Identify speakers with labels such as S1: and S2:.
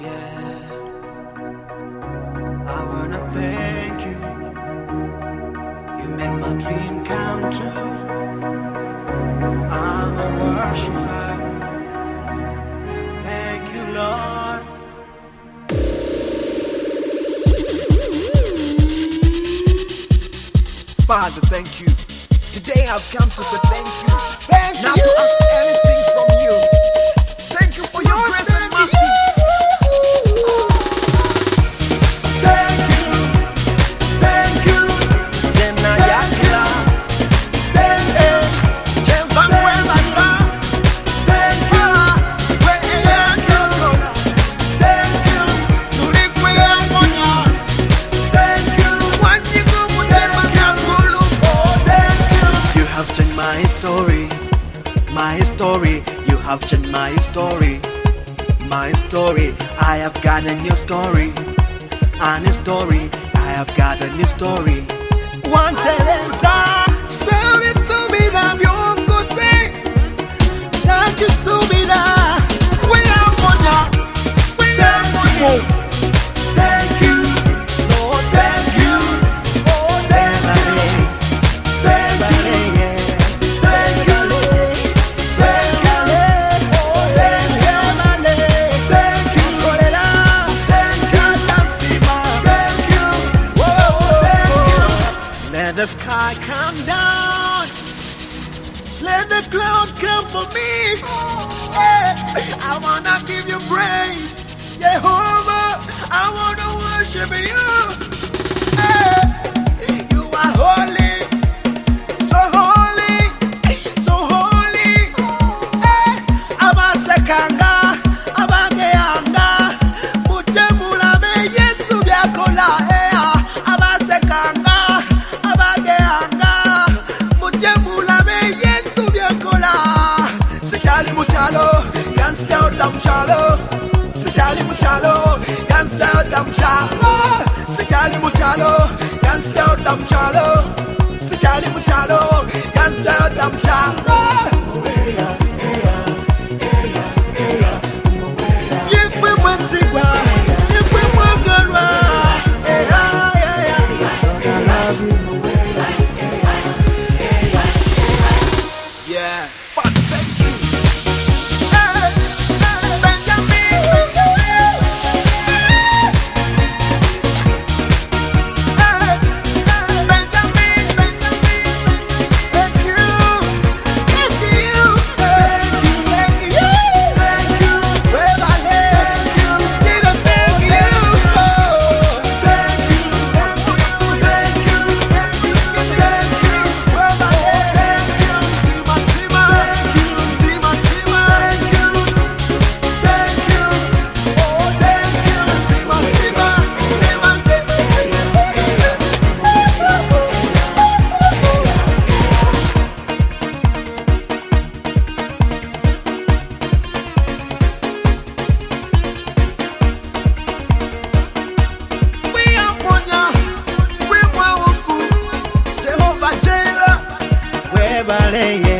S1: Yeah, I wanna thank you. You made my dream come true. I'm a worshiper. Thank you, Lord. Father, thank you. Today I've come to say thank you.
S2: Thank
S1: Not
S2: you.
S1: to ask anything from you. Thank you for your grace and mercy. Thank you. Thank you. Tena yakila. Thank you. Chembanwebasa. Thank you. Weeyakoko. Thank you. Tulikwelamonya. Thank you. Wanjikumutima kyangulu. Thank you. You have changed my story. My story, you have changed my story. My story, I have got a new story. A new story, I have got a new story. One Teresa, sabe tu vida biongote. Sabe tu vida, we are one. We are one. Thank you, Lord, thank you. Oh, thank you, thank you. Let the sky come down. Let the cloud come for me. Hey, I wanna give you praise, Jehovah. I wanna worship you. Hey, you are holy, so holy, so holy. Hey, abasekanga, abageanga, mutemula be Yesu byakola. Hey, abasekanga. Sijali muchalo, yansta odam chalo. Sijali muchalo, yansta odam chalo. Sijali muchalo, yansta odam chalo. Sijali muchalo, yansta odam chalo. Yekwe mwansigwa, yekwe mwangalwa. Yeah. Jehovah Jireh, where